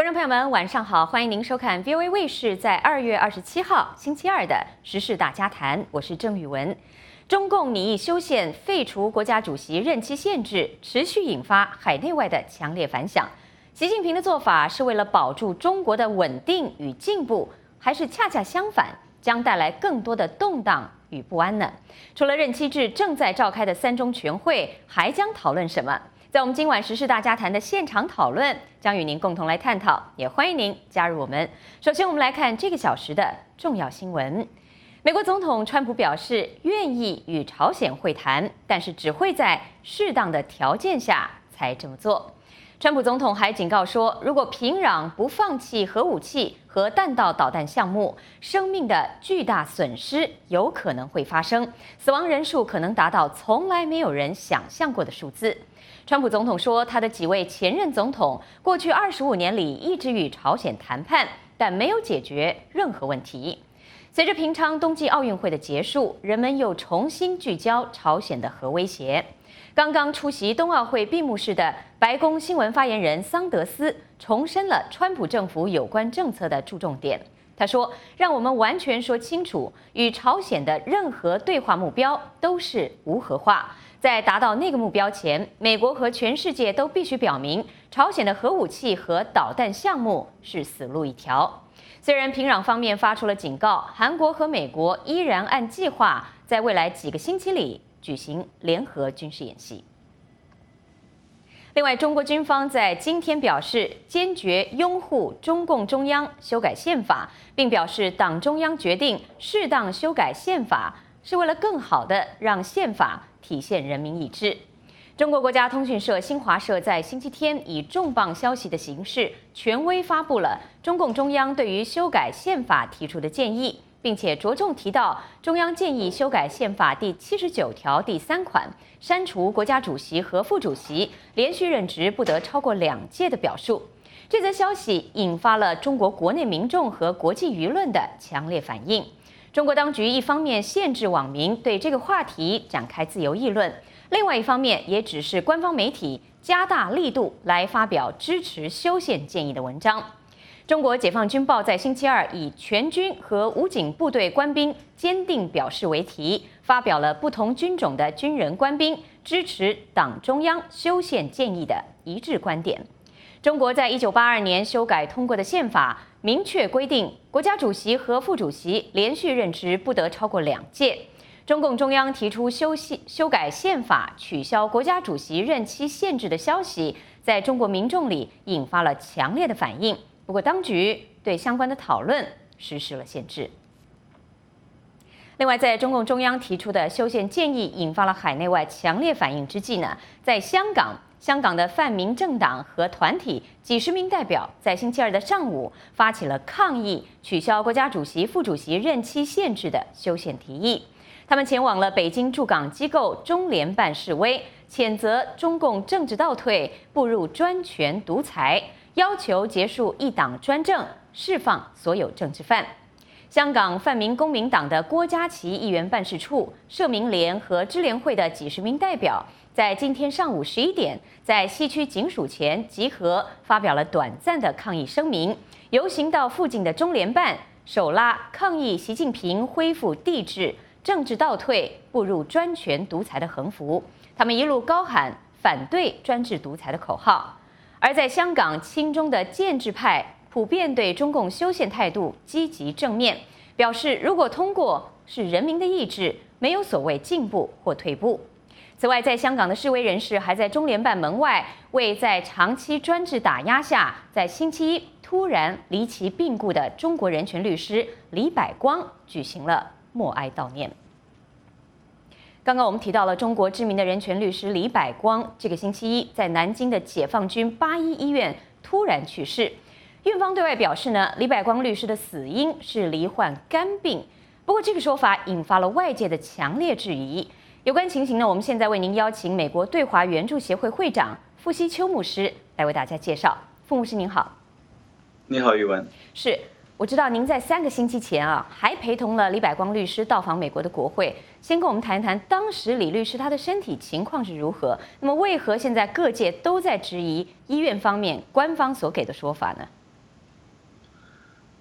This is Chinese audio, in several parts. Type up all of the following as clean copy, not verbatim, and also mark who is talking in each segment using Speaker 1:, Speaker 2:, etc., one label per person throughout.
Speaker 1: 观众朋友们，晚上好，欢迎您收看 VOA 卫视在2月27号星期二的时事大家谈，我是郑宇文。中共拟议修宪废除国家主席任期限制，持续引发海内外的强烈反响。习近平的做法是为了保住中国的稳定与进步，还是恰恰相反，将带来更多的动荡与不安呢？除了任期制正在召开的3中全会，还将讨论什么？在我们今晚时事大家谈的现场讨论，将与您共同来探讨，也欢迎您加入我们。首先，我们来看这个小时的重要新闻。美国总统川普表示愿意与朝鲜会谈，但是只会在适当的条件下才这么做。川普总统还警告说，如果平壤不放弃核武器和弹道导弹项目，生命的巨大损失有可能会发生，死亡人数可能达到从来没有人想象过的数字。川普总统说，他的几位前任总统过去25年里一直与朝鲜谈判，但没有解决任何问题。随着平昌冬季奥运会的结束，人们又重新聚焦朝鲜的核威胁。刚刚出席冬奥会闭幕式的白宫新闻发言人桑德斯重申了川普政府有关政策的注重点。他说：“让我们完全说清楚，与朝鲜的任何对话目标都是无核化。在达到那个目标前，美国和全世界都必须表明，朝鲜的核武器和导弹项目是死路一条。”虽然平壤方面发出了警告，韩国和美国依然按计划在未来几个星期里举行联合军事演习。另外，中国军方在今天表示坚决拥护中共中央修改宪法，并表示党中央决定适当修改宪法是为了更好地让宪法体现人民意志。中国国家通讯社新华社在星期天以重磅消息的形式，权威发布了中共中央对于修改宪法提出的建议，并且着重提到中央建议修改宪法第79条第3款，删除国家主席和副主席连续任职不得超过2届的表述。这则消息引发了中国国内民众和国际舆论的强烈反应。中国当局一方面限制网民对这个话题展开自由议论，另外一方面也指示官方媒体加大力度来发表支持修宪建议的文章。中国解放军报在星期二以全军和武警部队官兵坚定表示为题，发表了不同军种的军人官兵支持党中央修宪建议的一致观点。中国在1982年修改通过的宪法明确规定，国家主席和副主席连续任职不得超过2届。中共中央提出修改宪法、取消国家主席任期限制的消息，在中国民众里引发了强烈的反应。不过，当局对相关的讨论实施了限制。另外，在中共中央提出的修宪建议引发了海内外强烈反应之际呢，在香港的泛民政党和团体几十名代表在星期二的上午发起了抗议取消国家主席、副主席任期限制的修宪提议。他们前往了北京驻港机构中联办示威，谴责中共政治倒退，步入专权独裁，要求结束一党专政，释放所有政治犯。香港泛民公民党的郭家麒议员办事处、社民联和支联会的几十名代表，在今天上午11点，在西区警署前集合，发表了短暂的抗议声明，游行到附近的中联办，手拉抗议习近平恢复帝制、政治倒退、步入专权独裁的横幅。他们一路高喊反对专制独裁的口号。而在香港，亲中的建制派普遍对中共修宪态度积极正面，表示如果通过是人民的意志，没有所谓进步或退步。此外，在香港的示威人士还在中联办门外为在长期专制打压下，在星期一突然离奇病故的中国人权律师李百光举行了默哀悼念。刚刚我们提到了中国知名的人权律师李百光，这个星期一在南京的解放军8一医院突然去世。院方对外表示呢，李百光律师的死因是罹患肝病。不过这个说法引发了外界的强烈质疑。有关情形呢，我们现在为您邀请美国对华援助协会会长傅希秋牧师来为大家介绍。傅牧师您好。
Speaker 2: 你好，玉文。
Speaker 1: 是。我知道您在3个星期前还陪同了李百光律师到访美国的国会。先跟我们谈一谈当时李律师他的身体情况是如何？那么为何现在各界都在质疑医院方面官方所给的说法呢？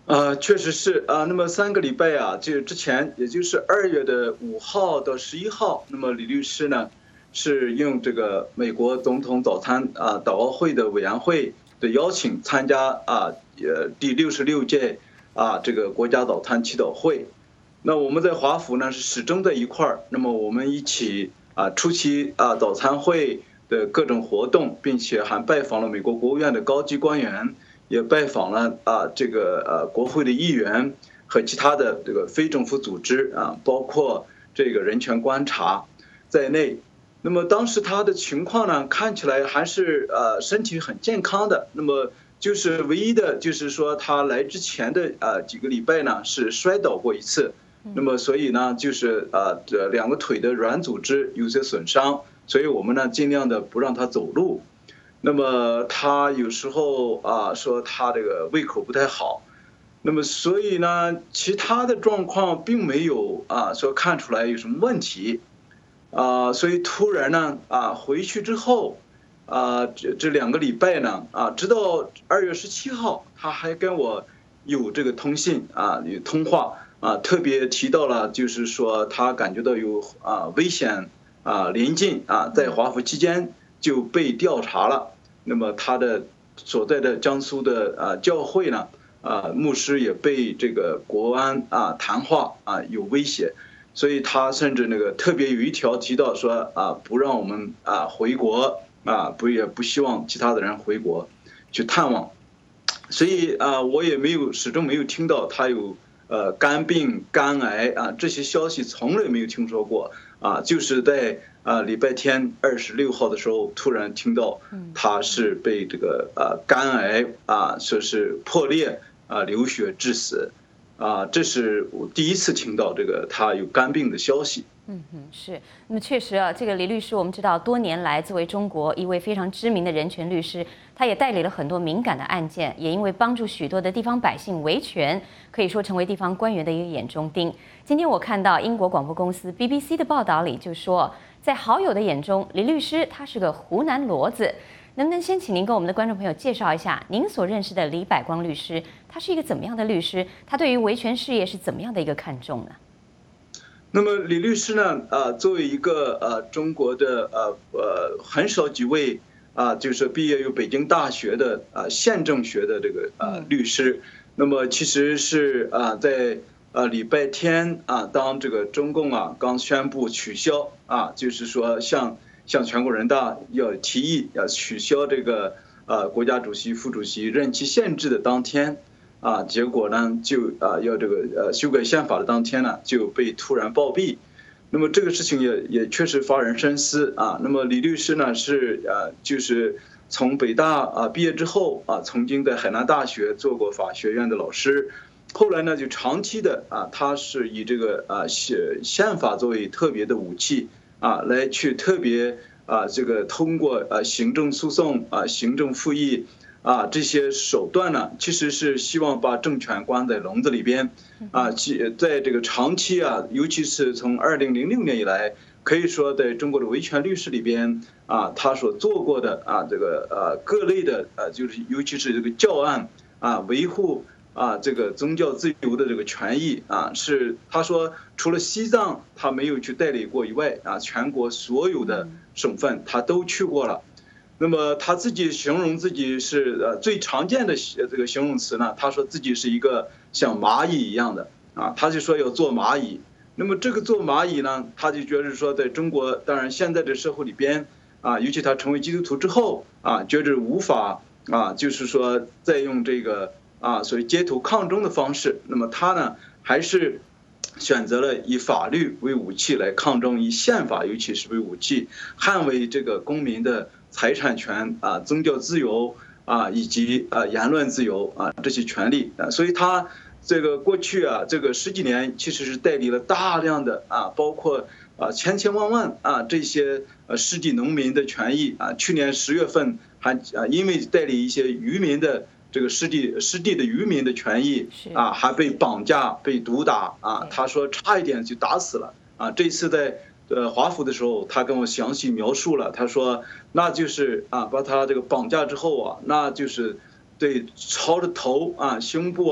Speaker 2: 确实是啊。那么3个礼拜啊，就之前，也就是2月5号到11号，那么李律师呢是应这个美国总统早餐祷告会的委员会的邀请，参加第66届这个国家早餐祈祷会。那我们在华府呢是始终在一块儿，那么我们一起出席早餐会的各种活动，并且还拜访了美国国务院的高级官员。也拜访了这个国会的议员和其他的这个非政府组织包括这个人权观察在内。那么当时他的情况呢，看起来还是身体很健康的。那么就是唯一的就是说他来之前的几个礼拜呢是摔倒过一次。那么所以呢就是这2个腿的软组织有些损伤，所以我们呢尽量的不让他走路。那么他有时候说他这个胃口不太好，那么所以呢其他的状况并没有说看出来有什么问题，所以突然呢回去之后这2个礼拜呢直到2月17号他还跟我有这个通信有通话特别提到了就是说他感觉到有危险临近在华府期间就被调查了。那么他的所在的江苏的教会呢牧师也被这个国安谈话有威胁，所以他甚至那个特别有一条提到说不让我们回国也不希望其他的人回国去探望。所以我也始终没有听到他有肝病肝癌这些消息从来没有听说过就是在礼拜天26号的时候突然听到他是被这个肝癌说是破裂流血致死这是我第一次听到这个他有肝病的消息。
Speaker 1: 是。那么确实这个李律师，我们知道多年来作为中国一位非常知名的人权律师，他也代理了很多敏感的案件，也因为帮助许多的地方百姓维权，可以说成为地方官员的一个眼中钉。今天我看到英国广播公司 BBC 的报道里就说，在好友的眼中，李律师他是个湖南骡子。能不能先请您跟我们的观众朋友介绍一下您所认识的李百光律师，他是一个怎么样的律师？他对于维权事业是怎么样的一个看重呢？
Speaker 2: 那么李律师呢作为一个中国的很少几位就是毕业于北京大学的宪政学的这个律师，那么其实是在礼拜天当这个中共刚宣布取消就是说向全国人大要提议要取消这个国家主席、副主席任期限制的当天结果呢就要这个修改宪法的当天呢就被突然暴毙。那么这个事情也确实发人深思那么李律师呢是就是从北大毕业之后曾经在海南大学做过法学院的老师，后来呢就长期的他是以这个宪法作为特别的武器来去特别这个通过行政诉讼行政复议这些手段呢，其实是希望把政权关在笼子里边在这个长期尤其是从2006年以来，可以说在中国的维权律师里边他所做过的这个各类的就是尤其是这个教案维护这个宗教自由的这个权益是他说除了西藏他没有去代理过以外全国所有的省份他都去过了。那么他自己形容自己是最常见的这个形容词呢，他说自己是一个像蚂蚁一样的他就说要做蚂蚁。那么这个做蚂蚁呢，他就觉得说在中国当然现在的社会里边尤其他成为基督徒之后觉得无法就是说再用这个所谓街头抗争的方式，那么他呢还是选择了以法律为武器来抗争，以宪法尤其是为武器捍卫这个公民的财产权宗教自由以及言论自由这些权利所以他这个过去这个10几年其实是代理了大量的包括千千万万这些湿地农民的权益去年10月份还因为代理一些渔民的这个湿地的渔民的权益还被绑架被毒打他说差一点就打死了这次在华府的时候他跟我详细描述了，他说那就是把他这个绑架之后那就是对朝着头胸部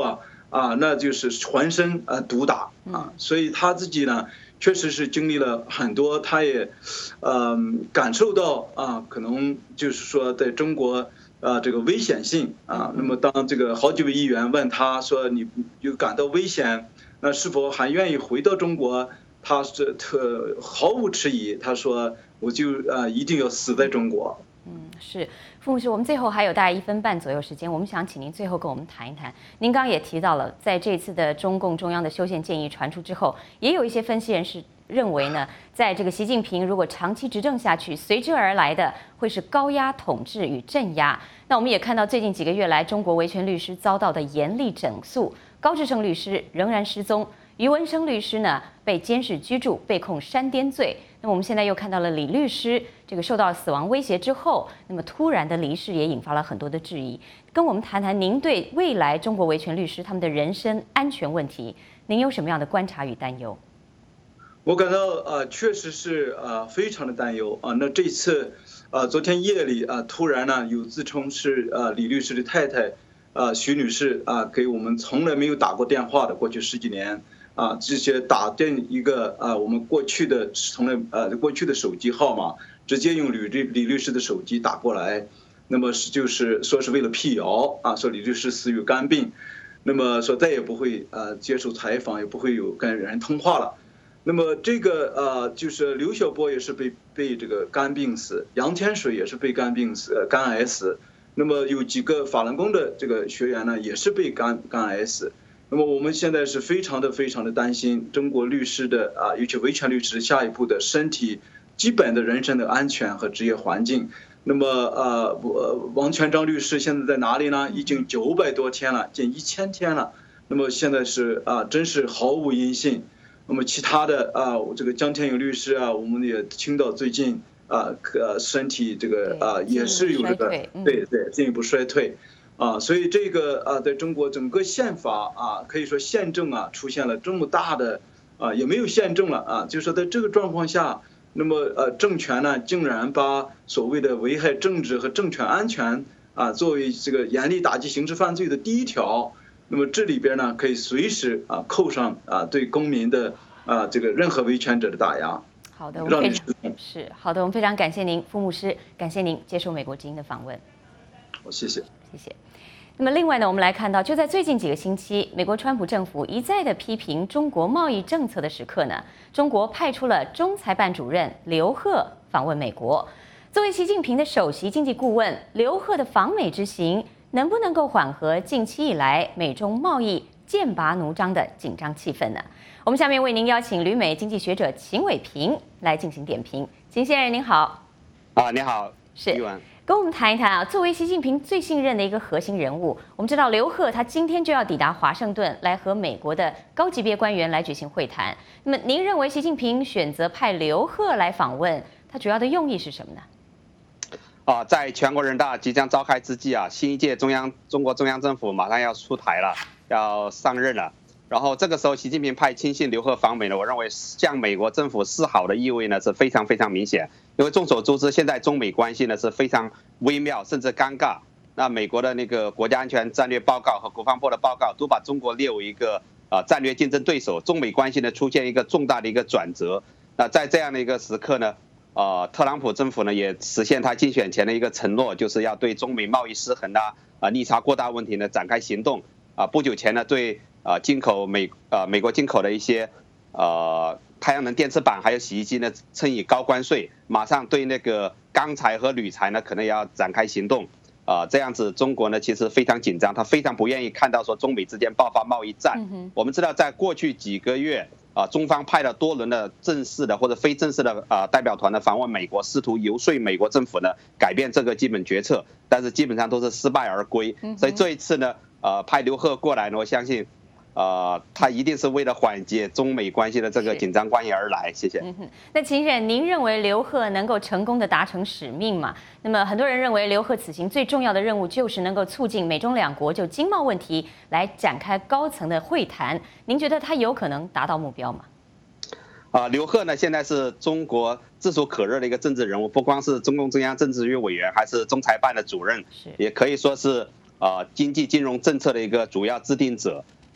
Speaker 2: 那就是浑身毒打所以他自己呢，确实是经历了很多，他也感受到可能就是说在中国这个危险性那么当这个好几位议员问他说你有感到危险，那是否还愿意回到中国？他是毫无迟疑，他说我就一定要死在中国。
Speaker 1: 是傅牧师，我们最后还有大概1分半左右时间，我们想请您最后跟我们谈一谈。您刚刚也提到了，在这次的中共中央的修宪建议传出之后，也有一些分析人士认为呢，在这个习近平如果长期执政下去，随之而来的会是高压统治与镇压。那我们也看到最近几个月来，中国维权律师遭到的严厉整肃，高志胜律师仍然失踪。于文生律师呢被监视居住，被控煽颠罪。那么我们现在又看到了李律师这个受到死亡威胁之后，那么突然的离世也引发了很多的质疑。跟我们谈谈您对未来中国维权律师他们的人身安全问题，您有什么样的观察与担忧？
Speaker 2: 我感到确实是非常的担忧那这次昨天夜里突然呢有自称是李律师的太太徐女士给我们从来没有打过电话的，过去10几年。这些打电一个我们过去的手机号码，直接用李律师的手机打过来，那么就是说是为了辟谣说李律师死于肝病，那么说再也不会接受采访，也不会有跟人通话了。那么这个就是刘晓波也是被这个肝病死，杨天水也是被肝病死，肝癌死。那么有几个法轮功的这个学员呢，也是被肝癌死。那么我们现在是非常的担心中国律师的尤其维权律师下一步的身体基本的人身的安全和职业环境。那么王全璋律师现在在哪里呢？已经900多天了，近1000天了。那么现在是真是毫无音信。那么其他的这个江天勇律师我们也听到最近身体这个也是有这个对进一步衰退。所以这个在中国整个宪法可以说宪政出现了这么大的也没有宪政了就是说在这个状况下，那么政权呢竟然把所谓的危害政治和政权安全作为这个严厉打击刑事犯罪的第一条，那么这里边呢可以随时扣上对公民的这个任何维权者的打压。
Speaker 1: 好的，我们好的，我们非常感谢您，傅牧师，感谢您接受美国之音的访问。
Speaker 2: 谢谢。
Speaker 1: 那么另外呢，我们来看到，就在最近几个星期，美国川普政府一再的批评中国贸易政策的时刻呢，中国派出了中裁办主任刘鹤访问美国。作为习近平的首席经济顾问，刘鹤的访美之行能不能够缓和近期以来美中贸易剑拔弩张的紧张气氛呢？我们下面为您邀请旅美经济学者秦伟平来进行点评。秦先生您好。
Speaker 3: 你好，
Speaker 1: 是。跟我们谈一谈作为习近平最信任的一个核心人物，我们知道刘鹤他今天就要抵达华盛顿，来和美国的高级别官员来举行会谈。那么您认为习近平选择派刘鹤来访问，他主要的用意是什么呢？
Speaker 3: 在全国人大即将召开之际新一届中国中央政府马上要出台了，要上任了。然后这个时候，习近平派亲信刘鹤访美呢，我认为向美国政府示好的意味呢是非常明显。因为众所周知，现在中美关系呢是非常微妙甚至尴尬。那美国的那个国家安全战略报告和国防部的报告都把中国列为一个战略竞争对手，中美关系呢出现一个重大的一个转折。那在这样的一个时刻呢，特朗普政府呢也实现他竞选前的一个承诺，就是要对中美贸易失衡逆差过大问题呢展开行动。不久前呢对美国进口的一些太阳能电池板还有洗衣机呢乘以高关税，马上对那个钢材和铝材呢可能也要展开行动。这样子中国呢其实非常紧张，他非常不愿意看到说中美之间爆发贸易战。我们知道在过去几个月中方派了多轮的正式的或者非正式的代表团呢访问美国，试图游说美国政府呢改变这个基本决策，但是基本上都是失败而归。所以这一次呢派刘鹤过来呢，我相信他一定是为了缓解中美关系的这个紧张关系而来。谢谢。
Speaker 1: 那秦先生，您认为刘鹤能够成功的达成使命吗？那么很多人认为刘鹤此行最重要的任务就是能够促进美中两国就经贸问题来展开高层的会谈。您觉得他有可能达到目标吗？
Speaker 3: 刘鹤呢，现在是中国炙手可热的一个政治人物，不光是中共中央政治局委员，还是中裁办的主任，也可以说是经济金融政策的一个主要制定者。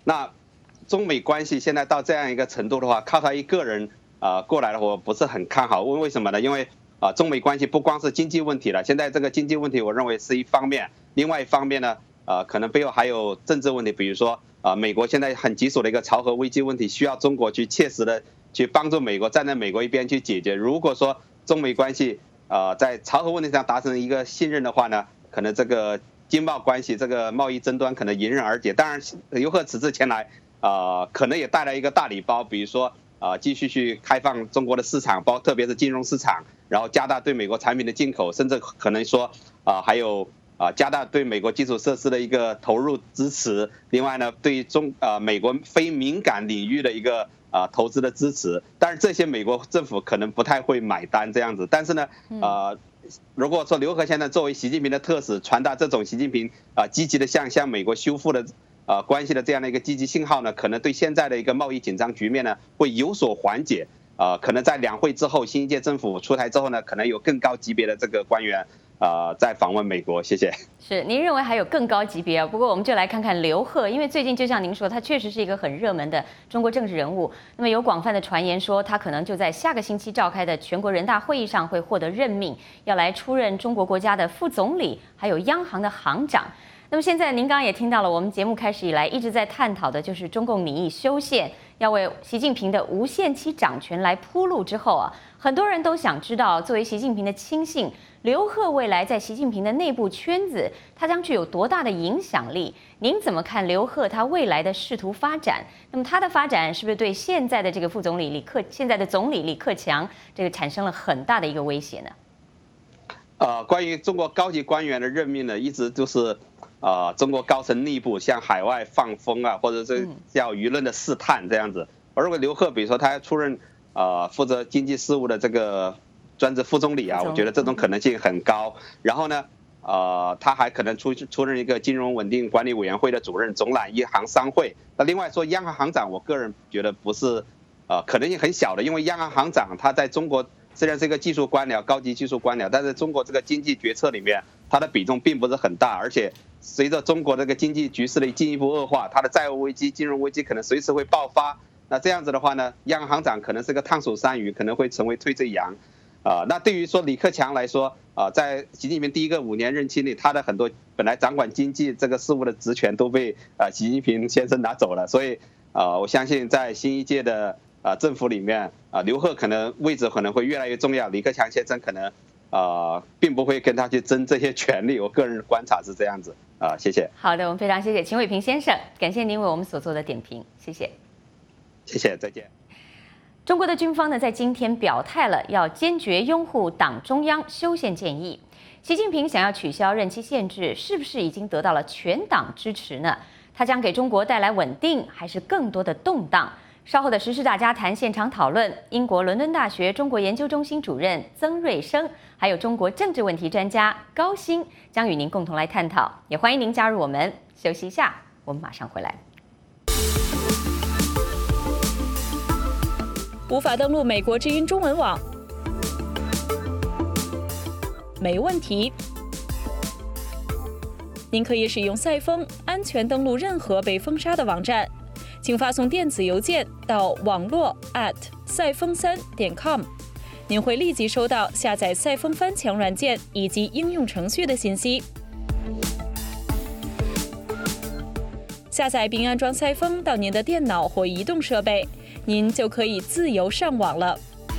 Speaker 3: 那中美关系现在到这样一个程度的话，靠他一个人过来的话，我不是很看好。为什么呢？因为中美关系不光是经济问题了，现在这个经济问题我认为是一方面，另外一方面呢，可能背后还有政治问题，比如说美国现在很棘手的一个朝核危机问题，需要中国去切实的去帮助美国，站在美国一边去解决。如果说中美关系在朝核问题上达成一个信任的话呢，可能这个经贸关系这个贸易争端可能迎刃而解。当然，刘鹤此次前来可能也带来一个大礼包，比如说继续去开放中国的市场，特别是金融市场，然后加大对美国产品的进口，甚至可能说还有加大对美国基础设施的一个投入支持。另外呢，对美国非敏感领域的一个投资的支持。但是这些美国政府可能不太会买单这样子。但是呢，如果说刘鹤现在作为习近平的特使，传达这种习近平积极的向美国修复的关系的这样的一个积极信号呢，可能对现在的一个贸易紧张局面呢会有所缓解。可能在两会之后，新一届政府出台之后呢，可能有更高级别的这个官员在访问美国。谢谢。
Speaker 1: 是，您认为还有更高级别啊？不过我们就来看看刘鹤，因为最近就像您说，他确实是一个很热门的中国政治人物。那么有广泛的传言说，他可能就在下个星期召开的全国人大会议上会获得任命，要来出任中国国家的副总理，还有央行的行长。那么现在您刚刚也听到了，我们节目开始以来一直在探讨的就是中共拟意修宪，要为习近平的无限期掌权来铺路之后啊，很多人都想知道，作为习近平的亲信，刘鹤未来在习近平的内部圈子，他将具有多大的影响力？您怎么看刘鹤他未来的仕途发展？那么他的发展是不是对现在的这个副总理现在的总理李克强这个产生了很大的一个威胁呢？
Speaker 3: 关于中国高级官员的任命呢，一直就是中国高层内部向海外放风或者是叫舆论的试探这样子。我认为刘鹤，比如说他要出任负责经济事务的这个专职副总理我觉得这种可能性很高。然后呢，他还可能出任一个金融稳定管理委员会的主任，总揽一行商会。那另外说央行行长，我个人觉得不是可能性很小的，因为央行行长他在中国虽然是一个技术官僚、高级技术官僚，但是中国这个经济决策里面，它的比重并不是很大，而且随着中国这个经济局势的进一步恶化，它的债务危机、金融危机可能随时会爆发。那这样子的话呢，央行行长可能是个烫手山芋，可能会成为退罪羊。那对于说李克强来说，在习近平第一个5年任期内，他的很多本来掌管经济这个事务的职权都被习近平先生拿走了，所以我相信在新一届的政府里面刘鹤可能位置可能会越来越重要，李克强先生可能并不会跟他去争这些权利，我个人观察是这样子谢谢。
Speaker 1: 好的，我们非常谢谢秦伟平先生，感谢您为我们所做的点评，谢谢。
Speaker 3: 谢谢，再见。
Speaker 1: 中国的军方呢，在今天表态了，要坚决拥护党中央修宪建议。习近平想要取消任期限制，是不是已经得到了全党支持呢？他将给中国带来稳定，还是更多的动荡？稍后的时事大家谈现场讨论，英国伦敦大学中国研究中心主任曾瑞生，还有中国政治问题专家高鑫将与您共同来探讨，也欢迎您加入我们。休息一下，我们马上回来。
Speaker 4: 无法登录美国之音中文网？没问题，您可以使用赛风安全登录任何被封杀的网站。请发送电子邮件到网络@赛风3.com， 您会立即收到下载赛风翻墙软件以及应用程序的信息。下载并安装赛风到您的电脑或移动设备，您就可以自由上网了。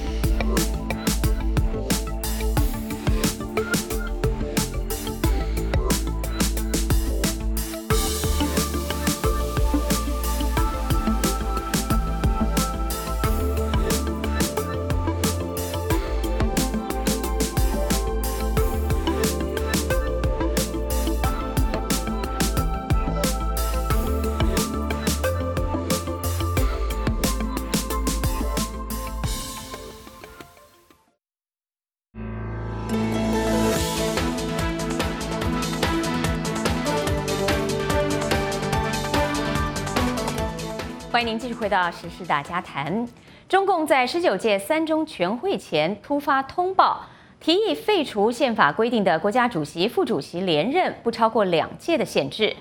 Speaker 1: 欢迎您继续回到时事大家谈。中共在19届3中全会前突发通报，提议废除宪法规定的国家主席、副主席连任不超过2届的限制。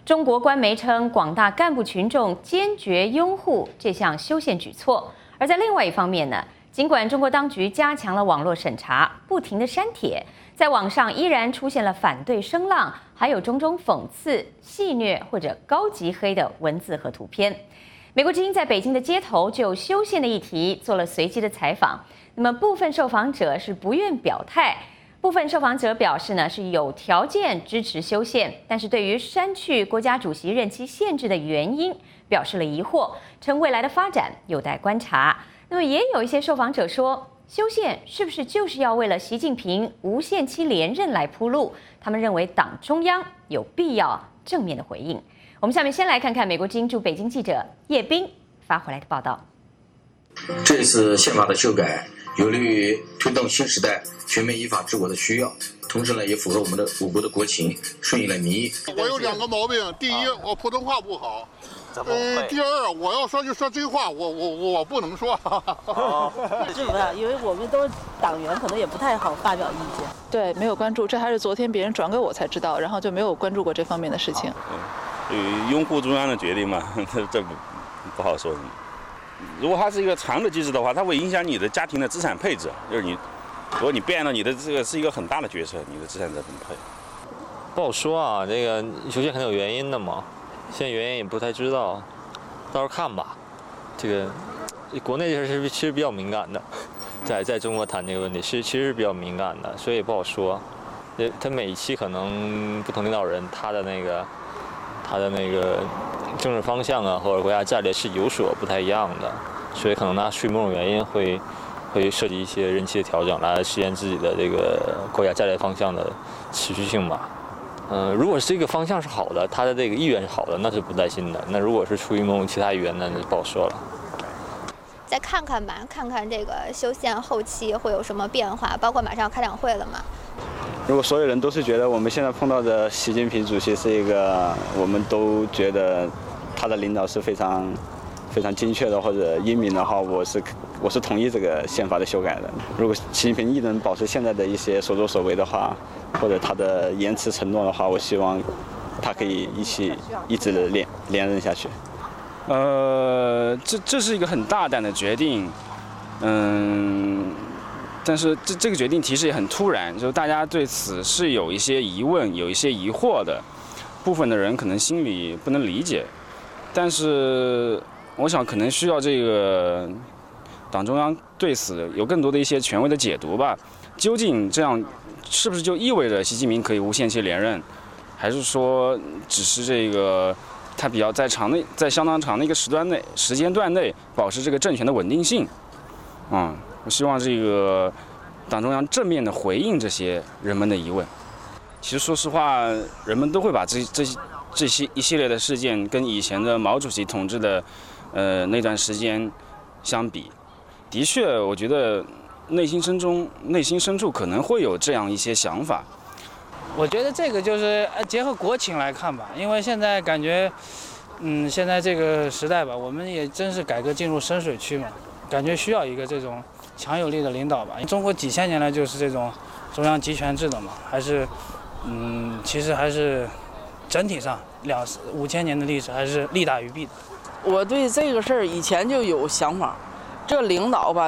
Speaker 1: 中国官媒称，广大干部群众坚决拥护这项修宪举措。而在另外一方面呢，尽管中国当局加强了网络审查，不停的删帖，在网上依然出现了反对声浪，还有种种讽刺、戏谑或者高级黑的文字和图片。美国之音在北京的街头就修宪的议题做了随机的采访。那么部分受访者是不愿表态，部分受访者表示呢是有条件支持修宪，但是对于删去国家主席任期限制的原因表示了疑惑，称未来的发展有待观察。那么也有一些受访者说，修宪是不是就是要为了习近平无限期连任来铺路？他们认为党中央有必要正面的回应。我们下面先来看看美国之音驻北京记者叶斌发回来的报道。
Speaker 5: 这次宪法的修改有利于推动新时代全面依法治国的需要，同时呢也符合我国的国情，顺应了民意。
Speaker 6: 我有2个毛病，第一，我普通话不好。第二，我要说就说真话，我不能说。
Speaker 7: 是不是？因为我们都是党员，可能也不太好发表意见。
Speaker 8: 对，没有关注，这还是昨天别人转给我才知道，然后就没有关注过这方面的事情。
Speaker 9: 拥护中央的决定嘛，这不好说什么。如果它是一个长的机制的话，它会影响你的家庭的资产配置，就是如果你变了，你的这个是一个很大的决策，你的资产怎么配？
Speaker 10: 不好说啊，这个修宪肯定有原因的嘛。现在原因也不太知道，到时候看吧。这个国内这事其实比较敏感的，在中国谈这个问题其实是比较敏感的，所以也不好说。他每一期可能不同领导人他的那个政治方向啊，或者国家战略是有所不太一样的，所以可能出于某种原因会涉及一些任期的调整，来实现自己的这个国家战略方向的持续性吧。如果这个方向是好的，他的这个意愿是好的，那是不担心的。那如果是出于某种其他原因，那就不好说了。
Speaker 11: 再看看吧，看看这个修宪后期会有什么变化，包括马上要开两会了嘛。
Speaker 12: 如果所有人都是觉得我们现在碰到的习近平主席是一个，我们都觉得他的领导是非常精确的或者英明的话，我是同意这个宪法的修改的。如果习近平一能保持现在的一些所作所为的话，或者他的言辞承诺的话，我希望他可以一直连任下去。
Speaker 13: 这是一个很大胆的决定，但是这个决定其实也很突然，就是大家对此是有一些疑问、有一些疑惑的，部分的人可能心里不能理解，但是我想可能需要这个党中央对此有更多的一些权威的解读吧。究竟这样是不是就意味着习近平可以无限期连任，还是说只是这个他比较在相当长的一个时间段内保持这个政权的稳定性？我希望这个党中央正面的回应这些人们的疑问。其实说实话，人们都会把这些一系列的事件跟以前的毛主席统治的那段时间相比，的确，我觉得内心深处可能会有这样一些想法。
Speaker 14: 我觉得这个就是结合国情来看吧，因为现在感觉，现在这个时代吧，我们也真是改革进入深水区嘛，感觉需要一个这种强有力的领导吧。中国几千年来就是这种中央集权制的嘛，还是，其实还是整体上5000年的历史还是利大于弊的。
Speaker 7: 我对这个事儿以前就有想法，这领导吧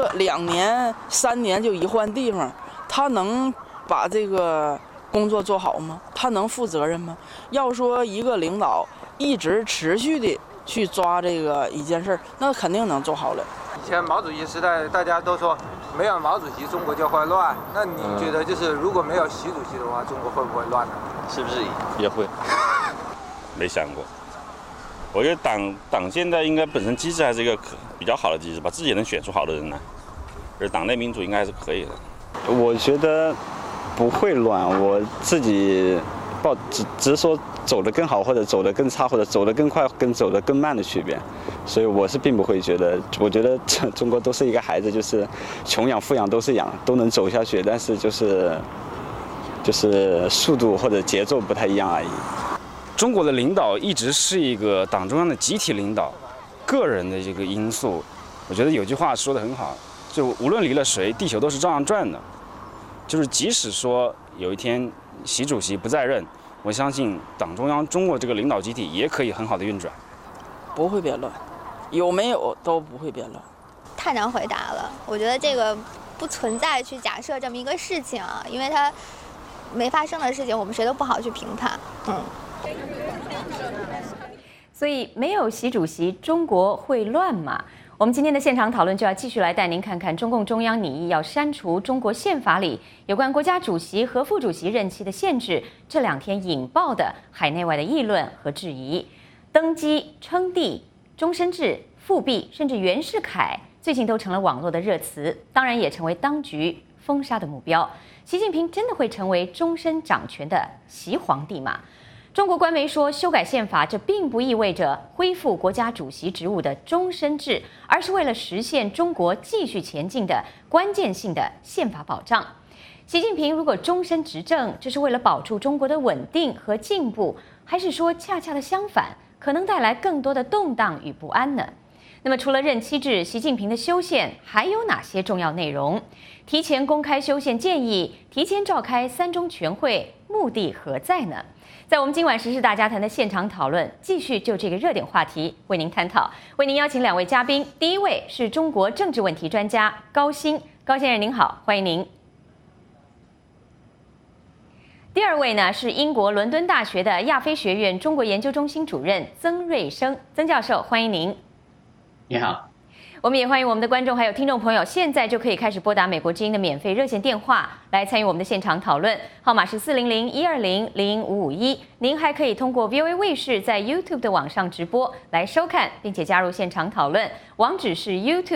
Speaker 7: 2年3年就一换地方，他能把这个工作做好吗？他能负责任吗？要说一个领导一直持续的去抓这个一件事，那肯定能做好了。
Speaker 15: 以前毛主席时代，大家都说没有毛主席，中国就会乱。那你觉得，就是如果没有习主席的话，中国会不会乱呢？
Speaker 10: 是不是也会？
Speaker 9: 没想过。我觉得党现在应该本身机制还是一个比较好的机制吧，自己也能选出好的人来，而党内民主应该还是可以的。
Speaker 12: 我觉得不会乱，我自己只是说走得更好，或者走得更差，或者走得更快跟走得更慢的区别，所以我是并不会觉得，我觉得中国都是一个孩子，就是穷养富养都是养，都能走下去，但是就是速度或者节奏不太一样而已。
Speaker 13: 中国的领导一直是一个党中央的集体领导，个人的这个因素，我觉得有句话说得很好，就无论离了谁，地球都是照样转的。就是即使说有一天习主席不再任， 我相信党中央中国这个领导集体也可以很好的运转。
Speaker 7: 不会变乱，有没有都不会变乱。
Speaker 11: 太难回答了，我觉得这个不存在去假设这么一个事情啊，因为它没发生的事情，我们谁都不好去评判。
Speaker 1: 所以没有习主席，中国会乱吗？我们今天的现场讨论就要继续来带您看看中共中央拟议要删除中国宪法里有关国家主席和副主席任期的限制，这2天引爆的海内外的议论和质疑。登基、称帝、终身制、复辟，甚至袁世凯，最近都成了网络的热词，当然也成为当局封杀的目标。习近平真的会成为终身掌权的习皇帝吗？中国官媒说，修改宪法这并不意味着恢复国家主席职务的终身制，而是为了实现中国继续前进的关键性的宪法保障。习近平如果终身执政，这是为了保住中国的稳定和进步，还是说恰恰的相反，可能带来更多的动荡与不安呢？那么除了任期制，习近平的修宪还有哪些重要内容？提前公开修宪建议，提前召开3中全会，目的何在呢？在我们今晚时事大家谈的现场讨论，继续就这个热点话题为您探讨。为您邀请2位嘉宾，第一位是中国政治问题专家高鑫，高先生您好，欢迎您。第2位呢是英国伦敦大学的亚非学院中国研究中心主任曾瑞生，曾教授，欢迎您。
Speaker 16: 你好。
Speaker 1: 我们也欢迎我们的观众还有听众朋友，现在就可以开始拨打美国之音的免费热线电话来参与我们的现场讨论，号码是400-120-0551。您还可以通过 VOA 卫视在 YouTube 的网上直播来收看，并且加入现场讨论，网址是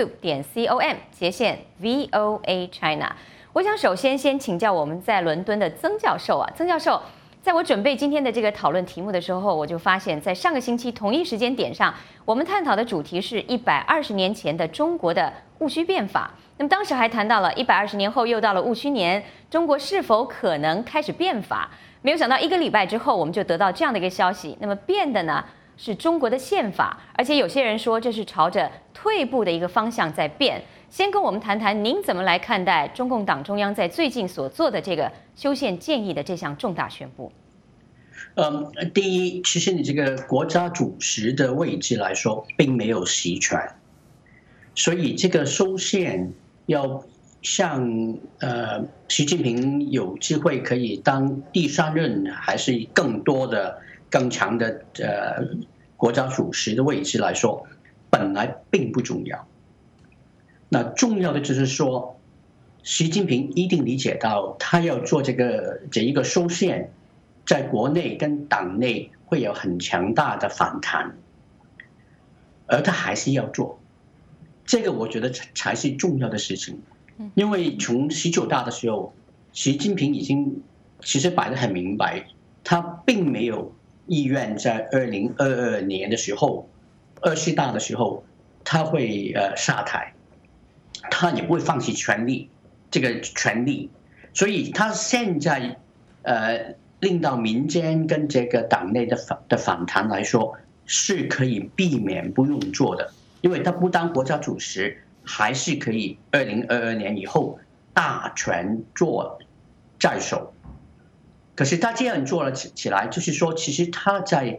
Speaker 1: youtube.com/VOA China。我想首先请教我们在伦敦的曾教授啊，曾教授。在我准备今天的这个讨论题目的时候，我就发现，在上个星期同一时间点上，我们探讨的主题是120年前的中国的戊戌变法。那么当时还谈到了120年后又到了戊戌年，中国是否可能开始变法？没有想到1个礼拜之后，我们就得到这样的一个消息。那么变的呢是中国的宪法，而且有些人说这是朝着退步的一个方向在变。先跟我们谈谈，您怎么来看待中共党中央在最近所做的这个修宪建议的这项重大宣布？
Speaker 16: 第一，其实你这个国家主席的位置来说，并没有实权，所以这个修宪要像习近平有机会可以当第3任，还是更多的更强的国家主席的位置来说，本来并不重要。那重要的就是说，习近平一定理解到，他要做这一个修宪，在国内跟党内会有很强大的反弹，而他还是要做。这个我觉得才是重要的事情，因为从19大的时候，习近平已经其实摆得很明白，他并没有意愿在2022年的时候，24大的时候，他会下台。他也不会放弃这个权利，所以他现在令到民间跟这个党内的反弹来说，是可以避免不用做的，因为他不当国家主席，还是可以2022年以后大权在手。可是他这样做了起来，就是说，其实他在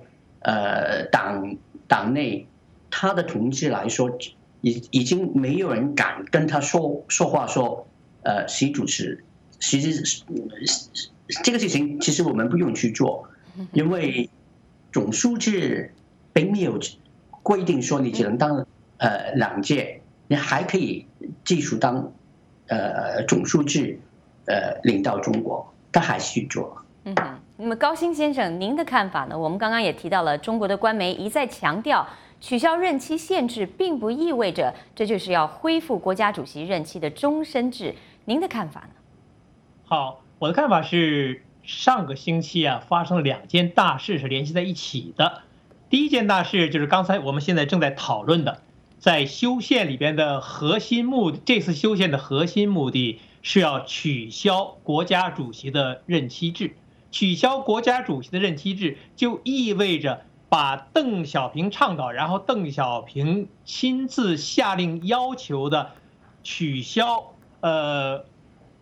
Speaker 16: 党内他的同志来说，已经没有人敢跟他说话，说习主席，其实这个事情其实我们不用去做，因为总书记并没有规定说你只能当2届，你还可以继续当总书记领导中国，他还是去做。
Speaker 1: 那么高鑫先生，您的看法呢？我们刚刚也提到了，中国的官媒一再强调，取消任期限制并不意味着这就是要恢复国家主席任期的终身制，您的看法呢？
Speaker 17: 好，我的看法是，上个星期发生了2件大事是联系在一起的。第一件大事就是刚才我们现在正在讨论的，在修宪里边的核心目的，这次修宪的核心目的是要取消国家主席的任期制。取消国家主席的任期制，就意味着把邓小平倡导，然后邓小平亲自下令要求的取消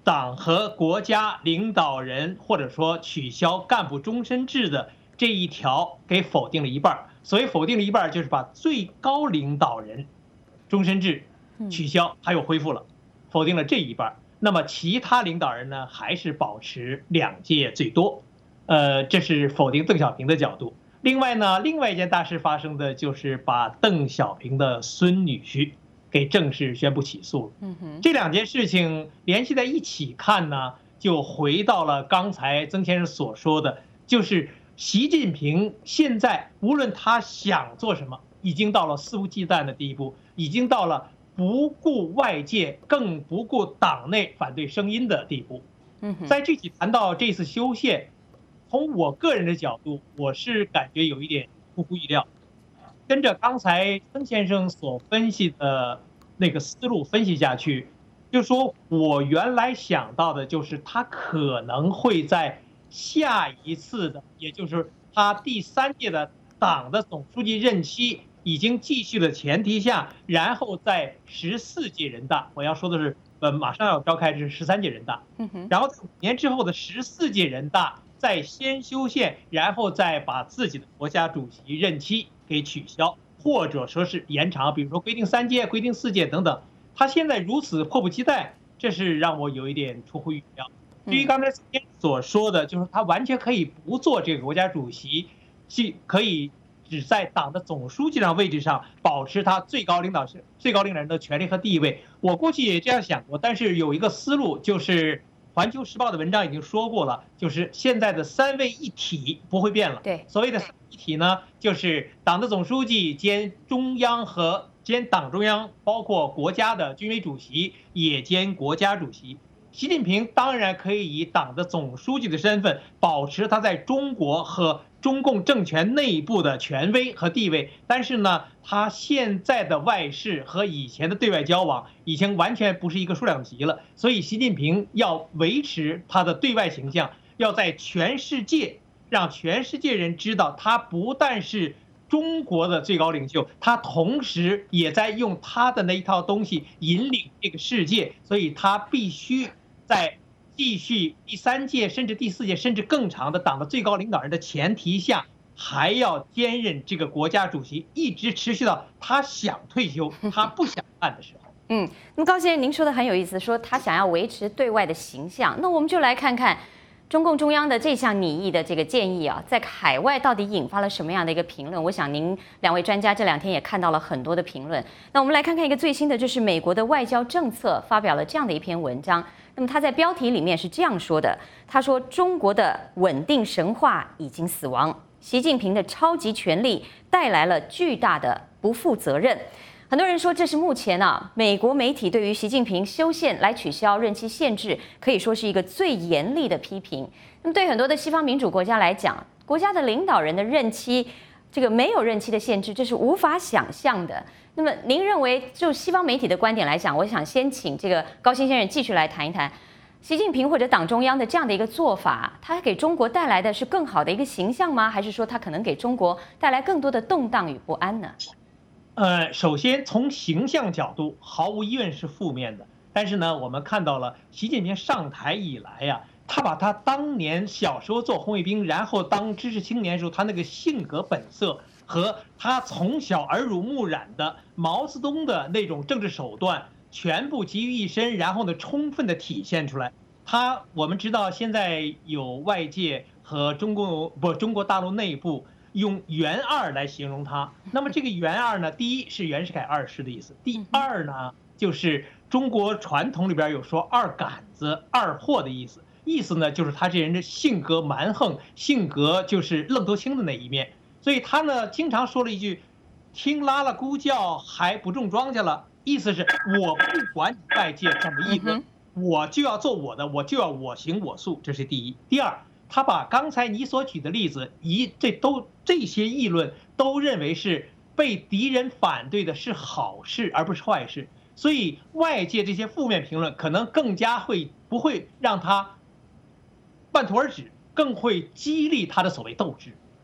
Speaker 17: 党和国家领导人或者说取消干部终身制的这一条给否定了一半。所谓否定了一半，就是把最高领导人终身制取消，还有恢复了，否定了这一半。那么其他领导人呢，还是保持2届最多。这是否定邓小平的角度。另外呢，另外一件大事发生的就是把邓小平的孙女婿给正式宣布起诉了。这2件事情联系在一起看呢，就回到了刚才曾先生所说的，就是习近平现在无论他想做什么，已经到了肆无忌惮的地步，已经到了不顾外界更不顾党内反对声音的地步。在具体谈到这次修宪，从我个人的角度，我是感觉有一点出乎意料。跟着刚才曾先生所分析的那个思路分析下去，就说我原来想到的就是他可能会在下一次的，也就是他第3届的党的总书记任期已经继续的前提下，然后在14届人大，我要说的是，马上要召开这是13届人大，然后在5年之后的14届人大再先修宪，然后再把自己的国家主席任期给取消，或者说是延长，比如说规定3届、规定4届等等。他现在如此迫不及待，这是让我有一点出乎意料。至于刚才所说的，就是他完全可以不做这个国家主席，可以只在党的总书记上位置上保持他最高领导人的权利和地位。我过去也这样想过，但是有一个思路，就是《环球时报》的文章已经说过了，就是现在的3位一体不会变了。对，所谓的3位一体呢，就是党的总书记兼党中央，包括国家的军委主席也兼国家主席。习近平当然可以以党的总书记的身份保持他在中国和中共政权内部的权威和地位，但是呢，他现在的外事和以前的对外交往已经完全不是一个数量级了。所以习近平要维持他的对外形象，要在全世界让全世界人知道，他不但是中国的最高领袖，他同时也在用他的那一套东西引领这个世界，所以他必须在继续第3届甚至第4届甚至更长的党的最高领导人的前提下，还要兼任这个国家主席，一直持续到他想退休他不想干的时候。
Speaker 1: 那么高先生您说的很有意思，说他想要维持对外的形象。那我们就来看看中共中央的这项拟议的这个建议啊，在海外到底引发了什么样的一个评论？我想您2位专家这2天也看到了很多的评论。那我们来看看一个最新的，就是美国的外交政策发表了这样的一篇文章。那么他在标题里面是这样说的，他说中国的稳定神话已经死亡，习近平的超级权力带来了巨大的不负责任。很多人说这是目前美国媒体对于习近平修宪来取消任期限制，可以说是一个最严厉的批评。那么对很多的西方民主国家来讲，国家的领导人的任期，这个没有任期的限制，这是无法想象的。那么您认为，就西方媒体的观点来讲，我想先请这个高新先生继续来谈一谈，习近平或者党中央的这样的一个做法，它给中国带来的是更好的一个形象吗？还是说它可能给中国带来更多的动荡与不安呢？
Speaker 17: 首先从形象角度，毫无疑问是负面的。但是呢，我们看到了习近平上台以来呀，他把他当年小时候做红卫兵，然后当知识青年时候他那个性格本色，和他从小耳濡目染的毛泽东的那种政治手段，全部集于一身，然后呢，充分的体现出来。我们知道现在有外界和中国大陆内部用袁二来形容他。那么这个袁二呢，第一是袁世凯二世的意思，第二呢，就是中国传统里边有说二杆子、二货的意思。意思呢，就是他这人的性格蛮横，性格就是愣头青的那一面。所以他呢，经常说了一句：“听拉拉咕叫还不种庄稼了。”意思是我不管你外界怎么议论，我就要做我的，我就要我行我素，这是第一。第二，他把刚才你所举的例子，这些议论都认为是被敌人反对的是好事，而不是坏事。所以外界这些负面评论可能更加不会让他半途而止，更会激励他的所谓斗志。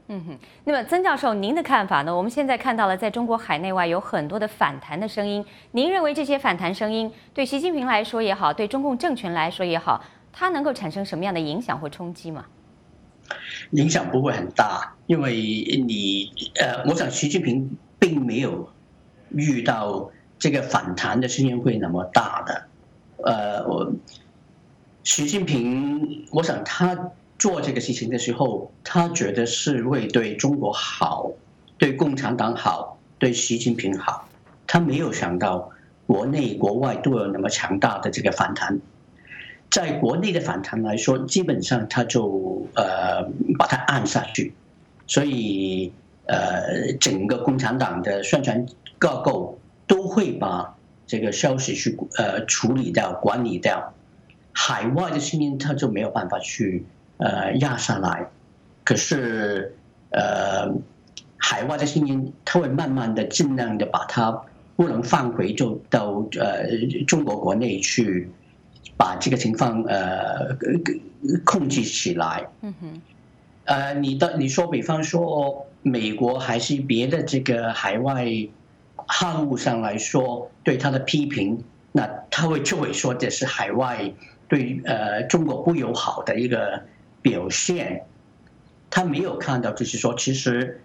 Speaker 1: 那么曾教授，您的看法呢？我们现在看到了，在中国海内外有很多的反弹的声音。您认为这些反弹声音对习近平来说也好，对中共政权来说也好，它能够产生什么样的影响或冲击吗？
Speaker 16: 影响不会很大，因为我想习近平并没有遇到这个反弹的声音会那么大的。习近平，我想他做这个事情的时候，他觉得是会对中国好，对共产党好，对习近平好。他没有想到国内国外都有那么强大的这个反弹。在国内的反弹来说，基本上他就把它按下去，所以整个共产党的宣传架构都会把这个消息去处理掉、管理掉。海外的声音他就没有办法去压下来，可是海外的声音他会慢慢的尽量的把它不能放回就到中国国内去。把这个情况控制起来。你说比方说美国还是别的这个海外刊物上来说对他的批评，那他就会说这是海外对中国不友好的一个表现。他没有看到就是说其实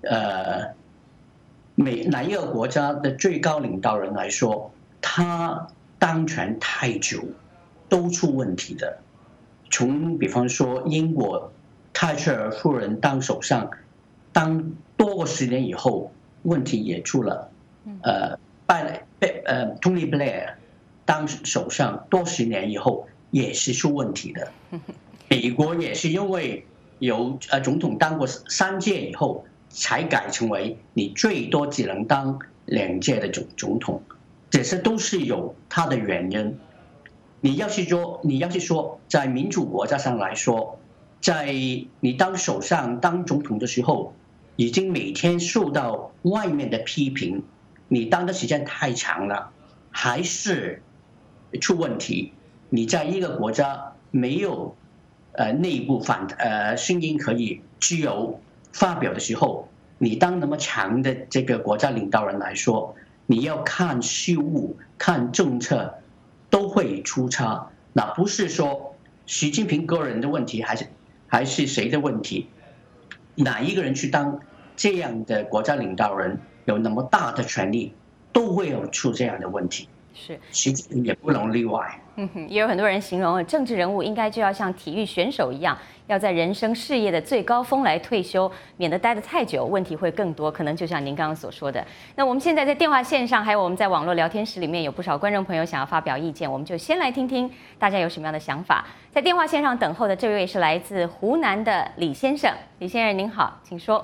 Speaker 16: 哪一个国家的最高领导人来说，他当权太久都出问题的。从比方说英国泰切尔夫人当首相，当多个10年以后，问题也出了。Tony Blair 当首相多10年以后也是出问题的。美国也是因为有总统当过3届以后，才改成为你最多只能当2届的总统，这些都是有它的原因。你要是说在民主国家上来说，在你当首相当总统的时候，已经每天受到外面的批评，你当的时间太长了，还是出问题。你在一个国家没有内部声音可以自由发表的时候，你当那么强的这个国家领导人来说，你要看事务看政策都会出差。那不是说习近平个人的问题，还是谁的问题？哪一个人去当这样的国家领导人，有那么大的权力，都会有出这样的问题。
Speaker 1: 是，
Speaker 16: 习近平也不能例外。
Speaker 1: 也有很多人形容政治人物应该就要像体育选手一样，要在人生事业的最高峰来退休，免得待得太久，问题会更多。可能就像您刚刚所说的。那我们现在在电话线上，还有我们在网络聊天室里面有不少观众朋友想要发表意见，我们就先来听听大家有什么样的想法。在电话线上等候的这位是来自湖南的李先生，李先生您好，请说。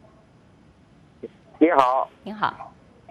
Speaker 18: 你好。
Speaker 1: 您好。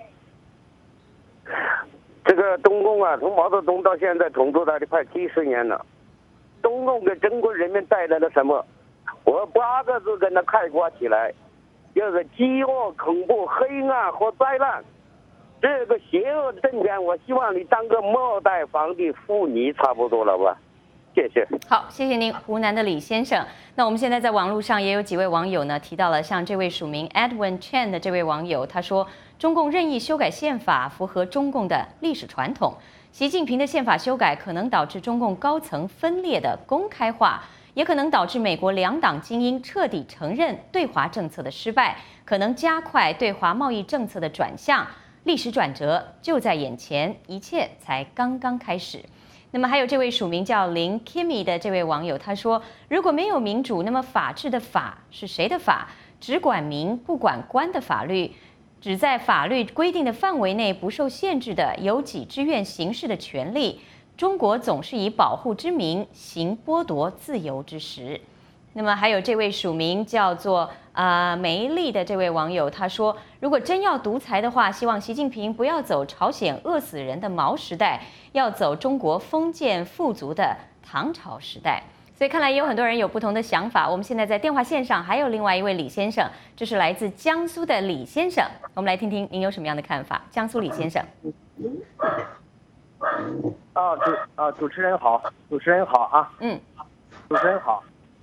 Speaker 18: 这个中共啊，从毛泽东到现在统治了快70年了，中共给中国人民带来了什么？我8个字跟他概括起来，就是饥饿、恐怖、黑暗和灾难。这个邪恶政权，我希望你当个末代皇帝妇女差不多了吧？谢谢。
Speaker 1: 好，谢谢您，湖南的李先生。那我们现在在网络上也有几位网友呢提到了，像这位署名 Edwin Chen 的这位网友，他说中共任意修改宪法符合中共的历史传统，习近平的宪法修改可能导致中共高层分裂的公开化，也可能导致美国2党精英彻底承认对华政策的失败，可能加快对华贸易政策的转向，历史转折就在眼前，一切才刚刚开始。那么还有这位署名叫林 Kimi 的这位网友，他说如果没有民主，那么法治的法是谁的法？只管民不管官的法律，只在法律规定的范围内不受限制的由己之愿行事的权利，中国总是以保护之名行剥夺自由之实。那么还有这位署名叫做梅丽的这位网友，他说如果真要独裁的话，希望习近平不要走朝鲜饿死人的毛时代，要走中国封建富足的唐朝时代。所以看来也有很多人有不同的想法。我们现在在电话线上还有另外一位李先生，这是来自江苏的李先生，我们来听听您有什么样的看法。江苏李先生。主持人好，主持人好啊。主持人好。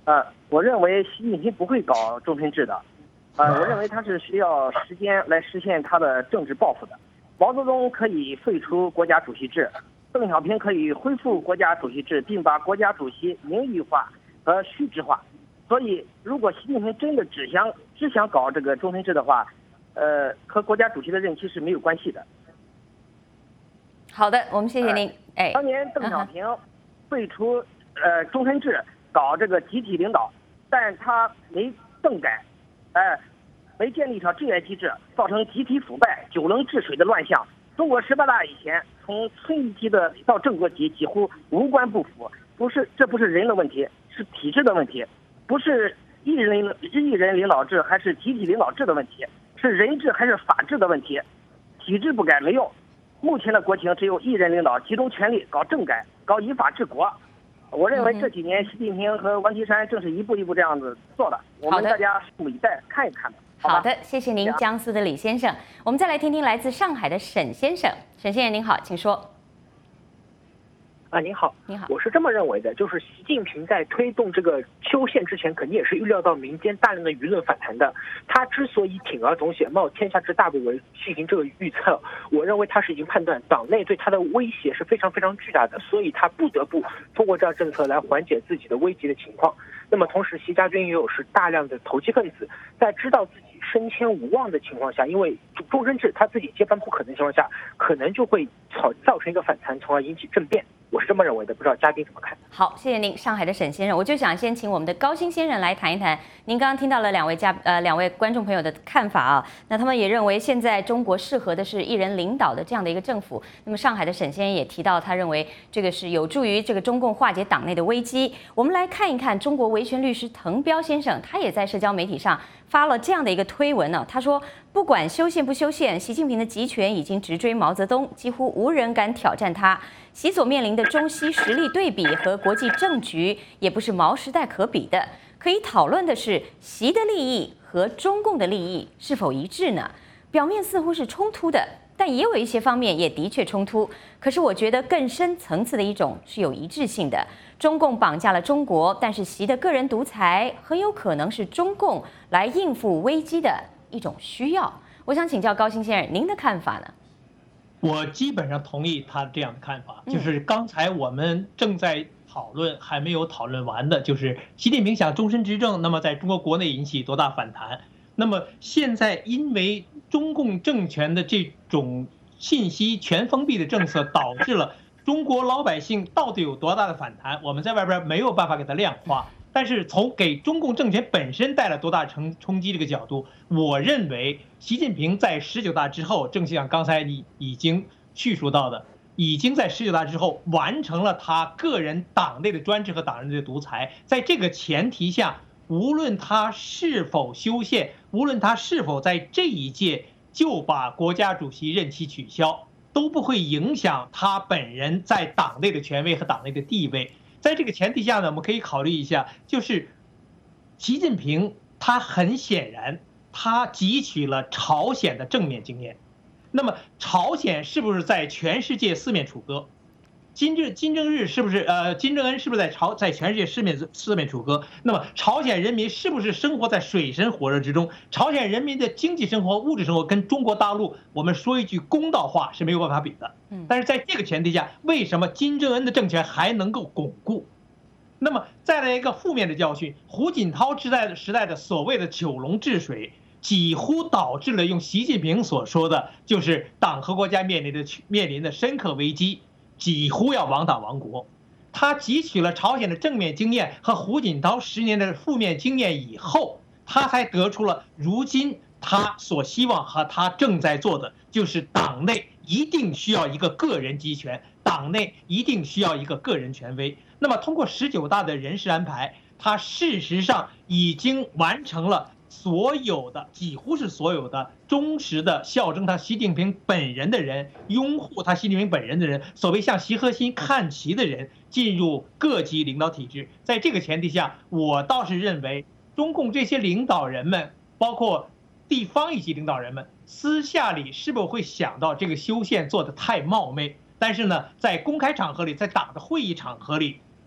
Speaker 19: 我认为习近平不会搞终身制的，我认为他是需要时间来实现他的政治抱负的。毛泽东可以废除国家主席制，邓小平可以恢复国家主席制，并把国家主席名誉化和虚职化。所以，如果习近平真的只想搞这个终身制的话，和国家主席的任期是没有关系的。
Speaker 1: 好的，我们谢谢您。
Speaker 19: 当年邓小平废除终身制，搞这个集体领导，但他没政改，没建立一条治业机制，造成集体腐败、九龙治水的乱象。中国18大以前，从村一级的到正国级，几乎无官不腐。这不是人的问题，是体制的问题，不是一人领导制还是集体领导制的问题，是人治还是法治的问题。体制不改没用。目前的国情只有一人领导，集中权力搞政改，搞依法治国。我认为这几年习近平和王岐山正是一步一步这样子做的，我们大家拭目以待，看一看。
Speaker 1: 好的，谢谢您，江苏的李先生。我们再来听听来自上海的沈先生。沈先生您好，请说。
Speaker 20: 您好，
Speaker 1: 您好，
Speaker 20: 我是这么认为的，就是习近平在推动这个修宪之前，肯定也是预料到民间大量的舆论反弹的。他之所以铤而走险，冒天下之大不韪进行这个预测，我认为他是已经判断党内对他的威胁是非常非常巨大的，所以他不得不通过这样政策来缓解自己的危急的情况。那么同时，习家军也有是大量的投机分子，在知道自己升迁无望的情况下，因为终身制他自己接班不可能的情况下，可能就会造成一个反弹，从而引起政变。我是这么认为的，不知道嘉宾怎么看？
Speaker 1: 好，谢谢您，上海的沈先生。我就想先请我们的高新先生来谈一谈，您刚刚听到了两位观众朋友的看法啊，那他们也认为现在中国适合的是一人领导的这样的一个政府。那么上海的沈先生也提到，他认为这个是有助于这个中共化解党内的危机。我们来看一看中国维权律师滕彪先生，他也在社交媒体上发了这样的一个推文呢。他说，不管修宪不修宪，习近平的集权已经直追毛泽东，几乎无人敢挑战他。习所面临的中西实力对比和国际政局也不是毛时代可比的。可以讨论的是，习的利益和中共的利益是否一致呢？表面似乎是冲突的，但也有一些方面也的确冲突。可是我觉得更深层次的一种是有一致性的。中共绑架了中国，但是习的个人独裁很有可能是中共来应付危机的一种需要。我想请教高新先生，您的看法呢？
Speaker 17: 我基本上同意他这样的看法，就是刚才我们正在讨论还没有讨论完的，就是习近平想终身执政，那么在中国国内引起多大反弹？那么现在因为中共政权的这种信息全封闭的政策，导致了中国老百姓到底有多大的反弹，我们在外边没有办法给它量化。但是从给中共政权本身带来多大冲击这个角度，我认为习近平在19大之后，正像刚才你已经叙述到的，已经在19大之后完成了他个人党内的专制和党内的独裁。在这个前提下，无论他是否修宪，无论他是否在这一届就把国家主席任期取消，都不会影响他本人在党内的权威和党内的地位。在这个前提下呢，我们可以考虑一下，就是习近平他很显然他汲取了朝鲜的正面经验。那么朝鲜是不是在全世界四面楚歌？金正恩是不是在全世界四面楚歌？那么朝鲜人民是不是生活在水深火热之中？朝鲜人民的经济生活、物质生活跟中国大陆，我们说一句公道话是没有办法比的。但是在这个前提下，为什么金正恩的政权还能够巩固？那么再来一个负面的教训，胡锦涛时代的所谓的九龙治水，几乎导致了用习近平所说的，就是党和国家面临的深刻危机。几乎要亡党亡国。他汲取了朝鲜的正面经验和胡锦涛10年的负面经验以后，他才得出了如今他所希望和他正在做的，就是党内一定需要一个个人集权，党内一定需要一个个人权威。那么通过19大的人事安排，他事实上已经完成了几乎是所有的忠实的效忠他习近平本人的人，拥护他习近平本人的人，所谓向习核心看齐的人，进入各级领导体制。在这个前提下，我倒是认为中共这些领导人们，包括地方一级领导人们，私下里是否会想到这个修宪做得太冒昧？但是呢，在公开场合里，在党的会议场合里，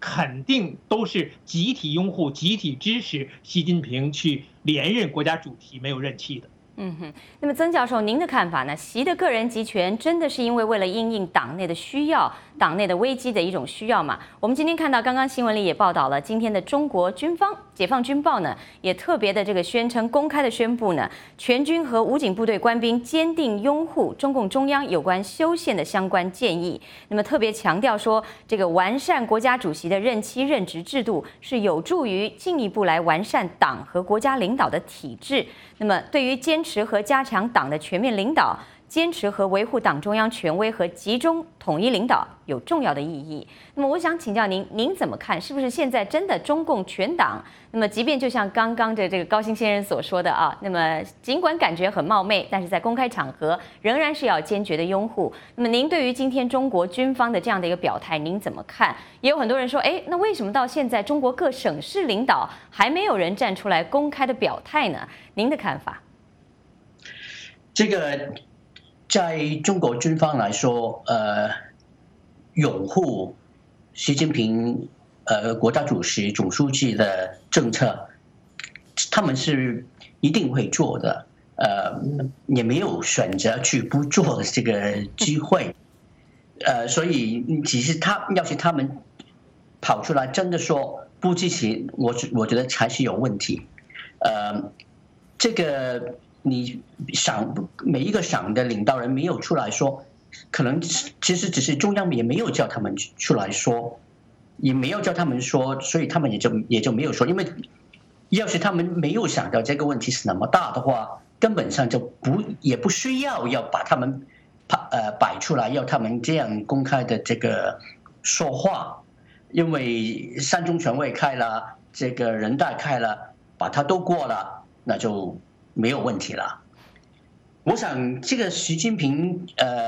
Speaker 17: 肯定都是集体拥护、集体支持习近平去连任国家主席，没有任期的。
Speaker 1: 那么曾教授，您的看法呢？习的个人集权真的是因为为了因应党内的需要、党内的危机的一种需要吗？我们今天看到，刚刚新闻里也报道了，今天的中国军方《解放军报》呢，也特别的这个宣称，公开的宣布呢，全军和武警部队官兵坚定拥护中共中央有关修宪的相关建议。那么特别强调说，这个完善国家主席的任期任职制度，是有助于进一步来完善党和国家领导的体制。那么对于坚持和加强党的全面领导，坚持和维护党中央权威和集中统一领导有重要的意义。那么我想请教您，您怎么看？是不是现在真的中共全党？那么即便就像刚刚的这个高新先生所说的啊，那么尽管感觉很冒昧，但是在公开场合仍然是要坚决的拥护。那么您对于今天中国军方的这样的一个表态，您怎么看？也有很多人说，那为什么到现在中国各省市领导还没有人站出来公开的表态呢？您的看法？
Speaker 16: 这个在中国军方来说，拥护习近平国家主席、总书记的政策，他们是一定会做的，也没有选择去不做的这个机会，所以其实要是他们跑出来真的说不支持，我觉得还是有问题，这个。你每一个省的领导人没有出来说，可能其实只是中央也没有叫他们出来说，也没有叫他们说，所以他们也就没有说。因为要是他们没有想到这个问题是那么大的话，根本上就也不需要把他们摆出来，要他们这样公开的这个说话，因为三中全会开了，这个人大开了，把它都过了，那就没有问题了。我想这个习近平，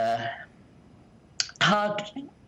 Speaker 16: 他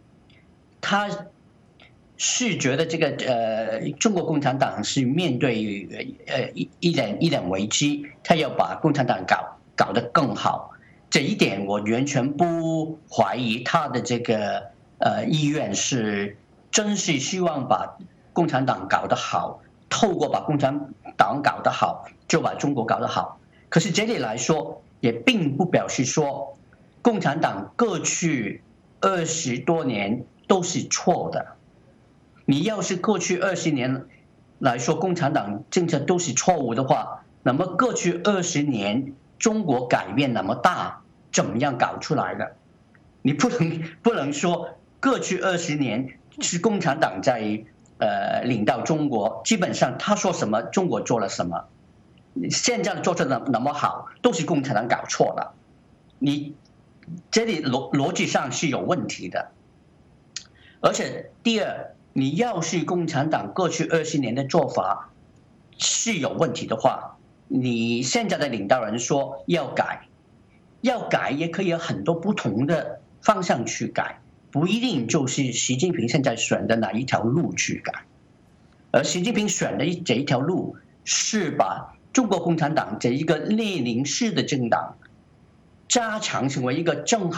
Speaker 16: 是觉得这个中国共产党是面对一点危机，他要把共产党搞得更好。这一点我完全不怀疑他的这个意愿是真是希望把共产党搞得好，透过把共产党搞得好，就把中国搞得好。可是这里来说，也并不表示说共产党过去20多年都是错的。你要是过去20年来说共产党政策都是错误的话，那么过去20年中国改变那么大，怎么样搞出来的？你不能说过去20年是共产党在领导中国，基本上他说什么中国做了什么。现在做得那么好，都是共产党搞错了。你这里逻辑上是有问题的。而且第二，你要是共产党过去20年的做法是有问题的话，你现在的领导人说要改也可以有很多不同的方向去改，不一定就是习近平现在选的哪一条路去改。而习近平选的这一条路是把中国共产党这一个列宁式的政党加强成为一个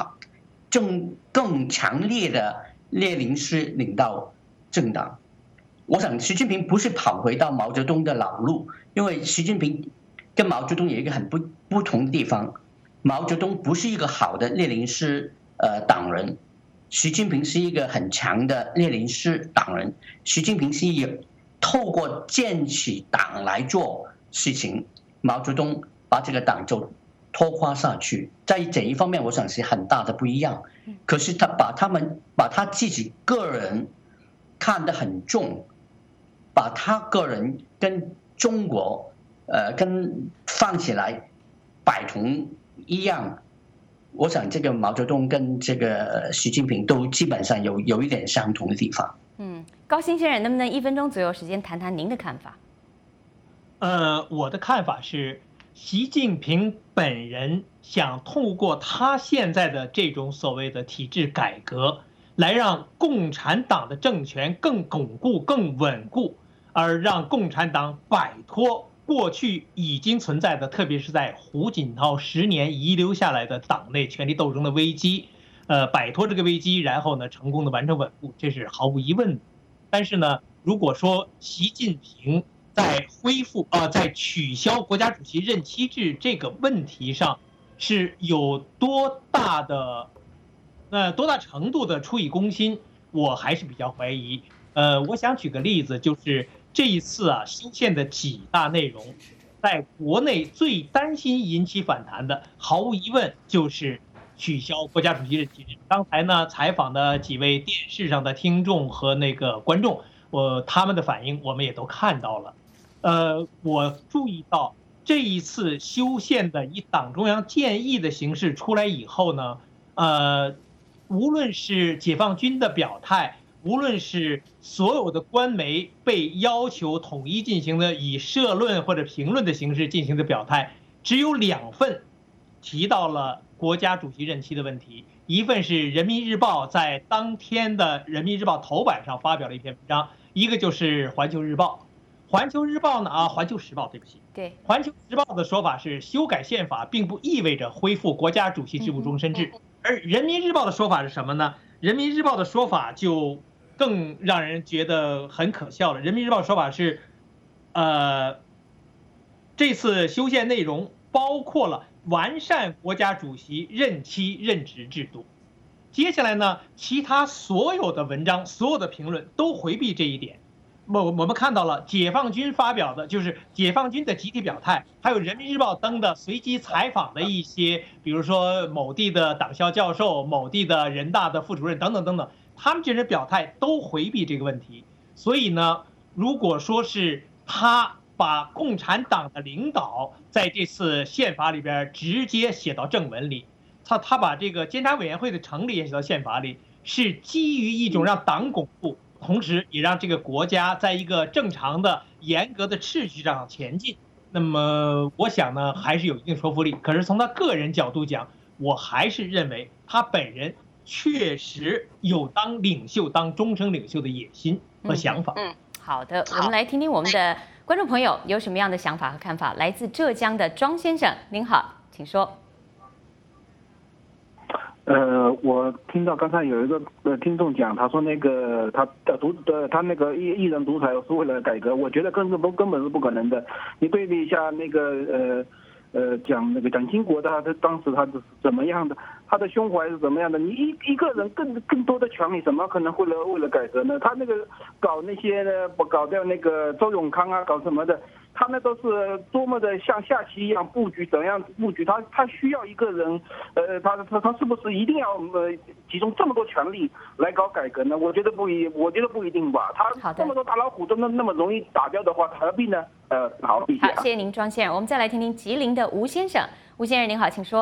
Speaker 16: 更强烈的列宁式领导政党。我想习近平不是跑回到毛泽东的老路，因为习近平跟毛泽东有一个很不同的地方。毛泽东不是一个好的列宁式党人，习近平是一个很强的列宁式党人。习近平是透过建起党来做事情，毛泽东把这个党就拖垮下去，在这一方面我想是很大的不一样。可是他把他自己个人看得很重，把他个人跟中国跟放起来摆同一样。我想这个毛泽东跟这个习近平都基本上有一点相同的地方。
Speaker 1: 高新先生，能不能1分钟左右时间谈谈您的看法？
Speaker 17: 我的看法是，习近平本人想透过他现在的这种所谓的体制改革，来让共产党的政权更巩固、更稳固，而让共产党摆脱过去已经存在的，特别是在胡锦涛10年遗留下来的党内权力斗争的危机，摆脱这个危机，然后呢，成功的完成稳固，这是毫无疑问的。 但是呢，如果说习近平在在取消国家主席任期制这个问题上是有多大程度的出于公心，我还是比较怀疑。我想举个例子，就是这一次修宪的几大内容，在国内最担心引起反弹的，毫无疑问就是取消国家主席任期制。刚才呢，采访的几位电视上的听众和那个观众，他们的反应我们也都看到了。我注意到这一次修宪的以党中央建议的形式出来以后呢，无论是解放军的表态，无论是所有的官媒被要求统一进行的以社论或者评论的形式进行的表态，只有2份提到了国家主席任期的问题。一份是人民日报在当天的人民日报头版上发表了一篇文章，一个就是环球日报。环球日报呢环球时报，对不起，
Speaker 1: 对，
Speaker 17: 环球时报的说法是修改宪法并不意味着恢复国家主席职务终身制，而人民日报的说法是什么呢？人民日报的说法就更让人觉得很可笑了。人民日报说法是，这次修宪内容包括了完善国家主席任期任职制度。接下来呢，其他所有的文章、所有的评论都回避这一点。我们看到了解放军发表的，就是解放军的集体表态，还有人民日报登的随机采访的一些，比如说某地的党校教授、某地的人大的副主任等等等等，他们这些表态都回避这个问题。所以呢，如果说是他把共产党的领导在这次宪法里边直接写到正文里，他把这个监察委员会的成立也写到宪法里，是基于一种让党巩固，同时也让这个国家在一个正常的严格的秩序上前进。那么我想呢，还是有一定说服力。可是从他个人角度讲，我还是认为他本人确实有当领袖、当终身领袖的野心和想法。
Speaker 1: 好的，我们来听听我们的观众朋友有什么样的想法和看法。来自浙江的庄先生，您好，请说。
Speaker 21: 我听到刚才有一个听众讲，他说那个他那个一人独裁是为了改革，我觉得根本是不可能的。你对比一下那个讲那个蒋经国的，他当时他是怎么样的，他的胸怀是怎么样的？你一个人更多的权利，怎么可能为了改革呢？他那个搞那些呢，搞掉那个周永康啊，搞什么的，他们都是多么的像下棋一样布局，怎样布局？他需要一个人，他是不是一定要集中这么多权力来搞改革呢？我觉得不一定吧。他这么多大老虎都那么容易打掉的话，何必呢？好，谢谢。
Speaker 1: 好，谢谢您，庄先生。我们再来听听吉林的吴先生。吴先生您好，请说。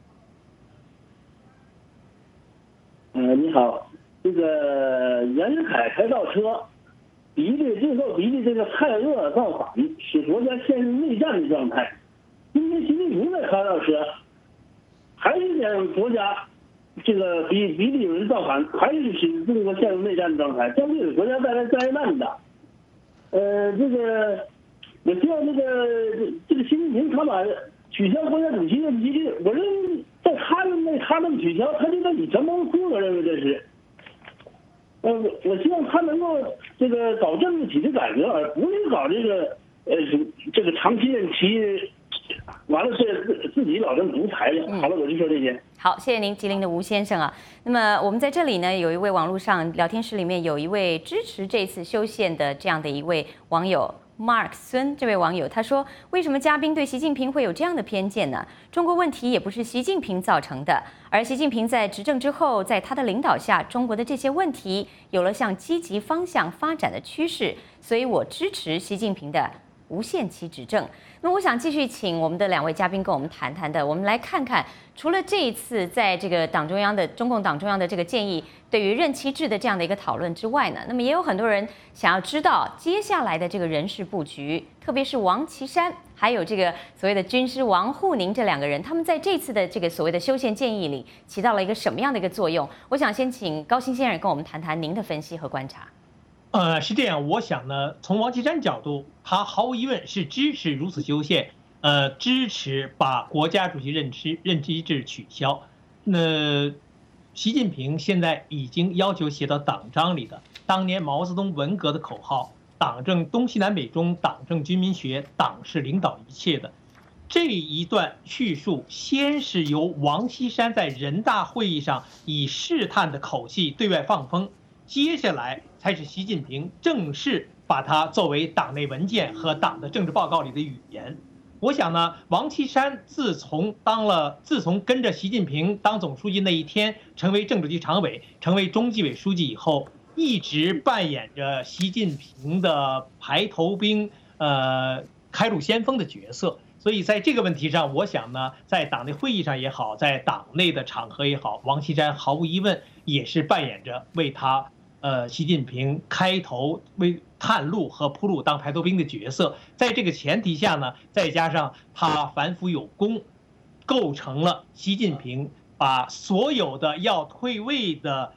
Speaker 22: 你好，这个人海开倒车，最后逼的这个蔡锷造反，使国家陷入内战的状态。今天习近平在开倒车，还是让国家这个逼的有人造反，还是使中国陷入内战的状态，将会给国家带来灾难的。这个我希望这个习近平他把取消国家主席任期制，我认为在他那么取消，他就在李承鹏哭，我认为这是。我希望他能够这个搞政治体制改革，而不是搞这个长期任期，完了是自己老成独裁了。好了，我就说这些。
Speaker 1: 好，谢谢您，吉林的吴先生啊。那么我们在这里呢，有一位网络上聊天室里面有一位支持这次修宪的这样的一位网友。Mark 孙这位网友他说：“为什么嘉宾对习近平会有这样的偏见呢？中国问题也不是习近平造成的，而习近平在执政之后，在他的领导下，中国的这些问题有了向积极方向发展的趋势，所以我支持习近平的无限期执政。”那么我想继续请我们的2位嘉宾跟我们谈谈的，我们来看看，除了这一次在这个中共党中央的这个建议对于任期制的这样的一个讨论之外呢，那么也有很多人想要知道接下来的这个人事布局，特别是王岐山还有这个所谓的军师王沪宁这2个人，他们在这次的这个所谓的修宪建议里起到了一个什么样的一个作用？我想先请高新先生跟我们谈谈您的分析和观察。
Speaker 17: 是这样，我想呢，从王岐山角度，他毫无疑问是支持如此修宪，支持把国家主席任期制取消。那习近平现在已经要求写到党章里的， 当年毛泽东文革的口号“党政东西南北中，党政军民学，党是领导一切”的这一段叙述，先是由王岐山在人大会议上以试探的口气对外放风，接下来才是习近平正式把它作为党内文件和党的政治报告里的语言。我想呢，王岐山自从跟着习近平当总书记那一天，成为政治局常委，成为中纪委书记以后，一直扮演着习近平的排头兵、开路先锋的角色。所以在这个问题上，我想呢，在党内会议上也好，在党内的场合也好，王岐山毫无疑问也是扮演着为他习近平开头为探路和铺路当排头兵的角色。在这个前提下呢，再加上他反腐有功，构成了习近平把所有的要退位的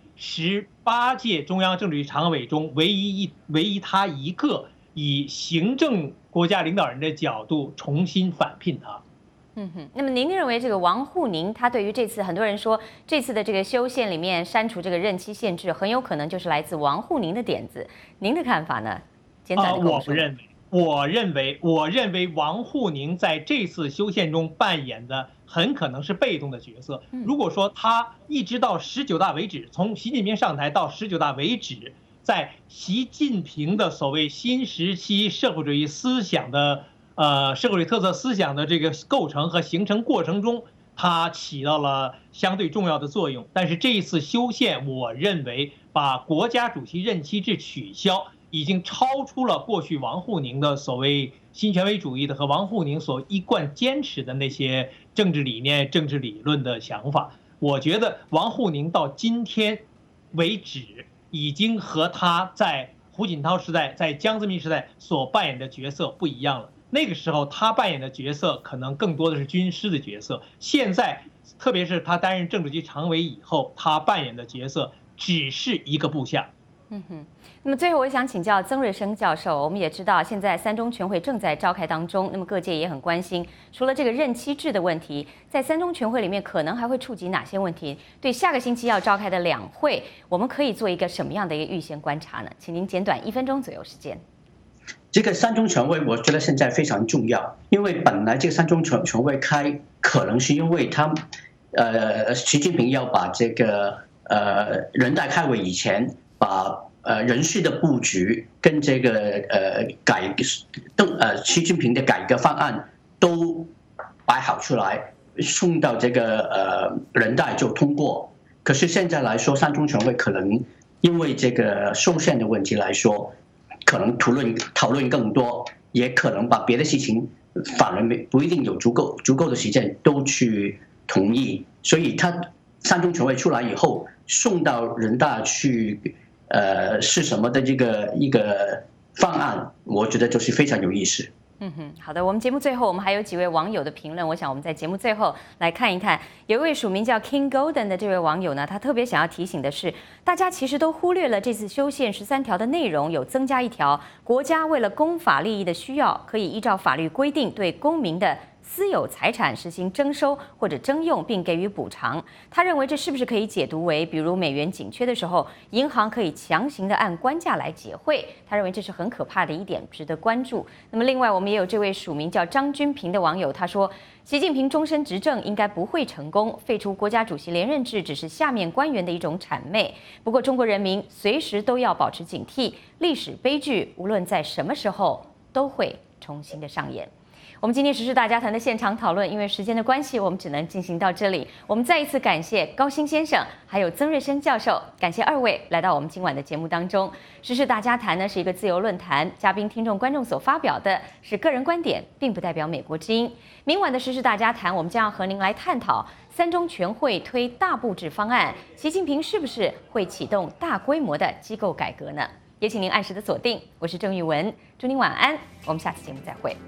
Speaker 17: 18届中央政治局常委中唯一他一个以行政国家领导人的角度重新返聘他。
Speaker 1: 那么您认为这个王沪宁他对于这次很多人说这次的这个修宪里面删除这个任期限制，很有可能就是来自王沪宁的点子，您的看法呢？简短的跟我说。
Speaker 17: 我认为王沪宁在这次修宪中扮演的很可能是被动的角色。如果说他一直到19大为止，从习近平上台到19大为止，在习近平的所谓新时期社会主义思想的社会主义特色思想的这个构成和形成过程中，它起到了相对重要的作用。但是这一次修宪，我认为把国家主席任期制取消，已经超出了过去王沪宁的所谓新权威主义的和王沪宁所一贯坚持的那些政治理念、政治理论的想法。我觉得王沪宁到今天为止，已经和他在胡锦涛时代、在江泽民时代所扮演的角色不一样了。那个时候他扮演的角色可能更多的是军师的角色，现在特别是他担任政治局常委以后，他扮演的角色只是一个部下。
Speaker 1: 那么最后我想请教曾瑞生教授，我们也知道现在3中全会正在召开当中，那么各界也很关心，除了这个任期制的问题，在3中全会里面可能还会触及哪些问题？对下个星期要召开的2会，我们可以做一个什么样的一个预先观察呢？请您简短1分钟左右时间。
Speaker 16: 这个3中全会，我觉得现在非常重要，因为本来这个3中全会开，可能是因为习近平要把这个人大开会以前把人事的布局跟这个习近平的改革方案都摆好出来，送到这个人大就通过。可是现在来说，3中全会可能因为这个修宪的问题来说，可能讨论更多，也可能把别的事情反而不一定有足够的时间都去同意。所以他3中全会出来以后送到人大去，是什么的一个方案，我觉得就是非常有意思。
Speaker 1: 好的，我们节目最后我们还有几位网友的评论，我想我们在节目最后来看一看。有一位署名叫 King Golden 的这位网友呢，他特别想要提醒的是，大家其实都忽略了这次修宪13条的内容，有增加一条，国家为了公法利益的需要，可以依照法律规定对公民的私有财产实行征收或者征用，并给予补偿。他认为这是不是可以解读为，比如美元紧缺的时候，银行可以强行的按官价来结汇？他认为这是很可怕的一点，值得关注。那么另外，我们也有这位署名叫张君平的网友，他说，习近平终身执政应该不会成功，废除国家主席连任制只是下面官员的一种谄媚。不过中国人民随时都要保持警惕，历史悲剧无论在什么时候都会重新的上演。我们今天时事大家谈的现场讨论，因为时间的关系，我们只能进行到这里。我们再一次感谢高鑫先生，还有曾瑞生教授，感谢2位来到我们今晚的节目当中。时事大家谈呢是一个自由论坛，嘉宾、听众、观众所发表的是个人观点，并不代表美国之音。明晚的时事大家谈，我们将要和您来探讨3中全会推大部制方案，习近平是不是会启动大规模的机构改革呢？也请您按时的锁定，我是郑玉文，祝您晚安，我们下次节目再会。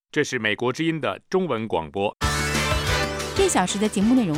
Speaker 2: 这是美国之音的中文广播。
Speaker 3: 这小时的节目内容